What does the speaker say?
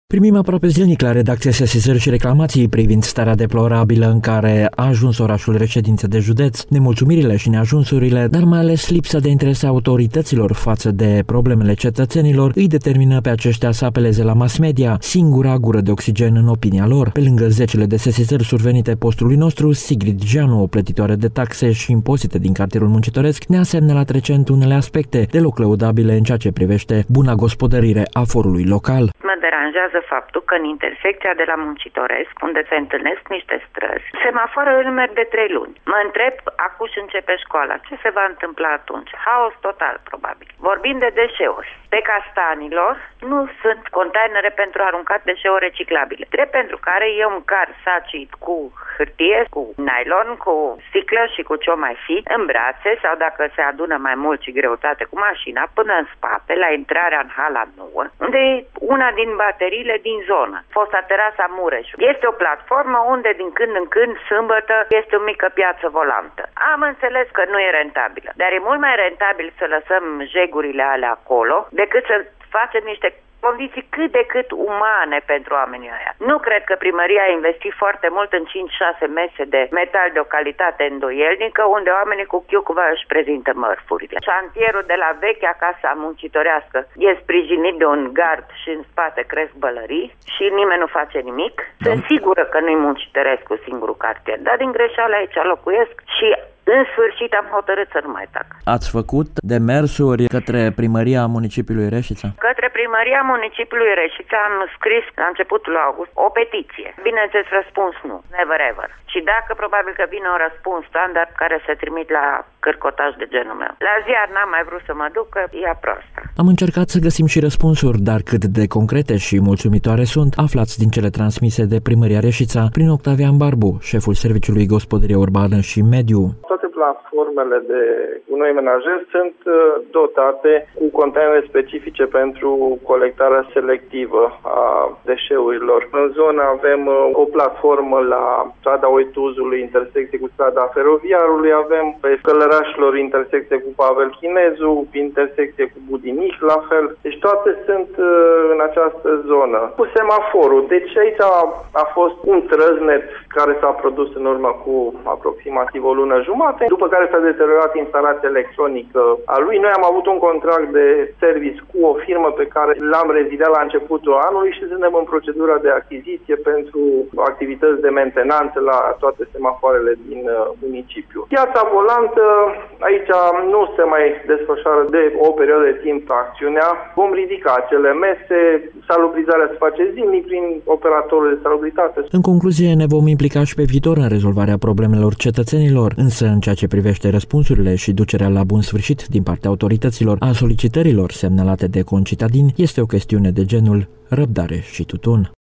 Primim aproape zilnic la redacție sesizări și reclamații privind starea deplorabilă în care a ajuns orașul reședință de județ, nemulțumirile și neajunsurile, dar mai ales lipsa de interes a autorităților față de problemele cetățenilor îi determină pe aceștia să apeleze la mass media, singura gură de oxigen în opinia lor. Pe lângă zecile de sesizări survenite postului nostru, Sigrid Jeanu, o plătitoare de taxe și impozite din cartierul muncitoresc, ne-a semnalat recent unele aspecte deloc lăudabile în ceea ce privește buna gospodărire a forului local. Mă deranjează faptul că în intersecția de la Muncitoresc, unde se întâlnesc niște străzi, semaforul merg de 3 luni. Mă întreb, acuși începe școala, ce se va întâmpla atunci? Haos total, probabil. Vorbim de deșeuri. Pe Castanilor nu sunt containere pentru aruncat deșeuri reciclabile, drept pentru care eu încar sacii cu hârtie, cu nylon, cu sticlă și cu ce mai fi, în brațe sau dacă se adună mai mult și greutate cu mașina, până în spate, la intrarea în hala nouă, unde e una din bateriile din zonă, fosta terasa Mureșului. Este o platformă unde din când în când, sâmbătă, este o mică piață volantă. Am înțeles că nu e rentabilă, dar e mult mai rentabil să lăsăm jegurile alea acolo decât să facem niște condiții cât de cât umane pentru oamenii ăia. Nu cred că primăria a investit foarte mult în 5-6 mese de metal de o calitate îndoielnică, unde oamenii cu chiucva își prezintă mărfurile. Șantierul de la vechea casa muncitorească e sprijinit de un gard și în spate cresc bălării și nimeni nu face nimic. Sunt sigură că nu-i Muncitoresc cu singurul cartier, dar din greșeală aici locuiesc și în sfârșit am hotărât să nu mai tac. Ați făcut demersuri către primăria municipiului Reșița? Către primăria municipiului Reșița am scris la începutul august o petiție. Bineînțeles, răspuns nu. Never ever. Și dacă probabil că vine un răspuns standard care se trimit la cărcotaj de genul meu. La ziar n-am mai vrut să mă duc, că e proastă. Am încercat să găsim și răspunsuri, dar cât de concrete și mulțumitoare sunt, aflați din cele transmise de primăria Reșița prin Octavian Barbu, șeful Serviciului Gospodărie Urbană și Mediu. Toate platformele de gunoi menajer sunt dotate cu containere specifice pentru colectarea selectivă a deșeurilor. În zonă avem o platformă la strada Oituzului, intersecție cu strada Feroviarului, avem pe Călărașilor intersecție cu Pavel Chinezu, intersecție cu Budinic, la fel. Deci toate sunt în această zonă. Cu semaforul. Deci aici a fost un trăznet care s-a produs în urmă cu aproximativ o lună jumate, după care s-a deteriorat instalația electronică a lui. Noi am avut un contract de service cu o firmă pe care l-am rezidat la începutul anului și suntem în procedura de achiziție pentru activități de mentenanță la toate semafoarele din municipiu. Piața volantă, aici nu se mai desfășoară de o perioadă de timp acțiunea. Vom ridica acele mese, salubrizarea se face zilnic prin operatorul de salubritate. În concluzie, ne vom implica și pe viitor în rezolvarea problemelor cetățenilor, însă în ceea ce privește răspunsurile și ducerea la bun sfârșit din partea autorităților a solicitărilor semnalate de concitadini, este o chestiune de genul răbdare și tutun.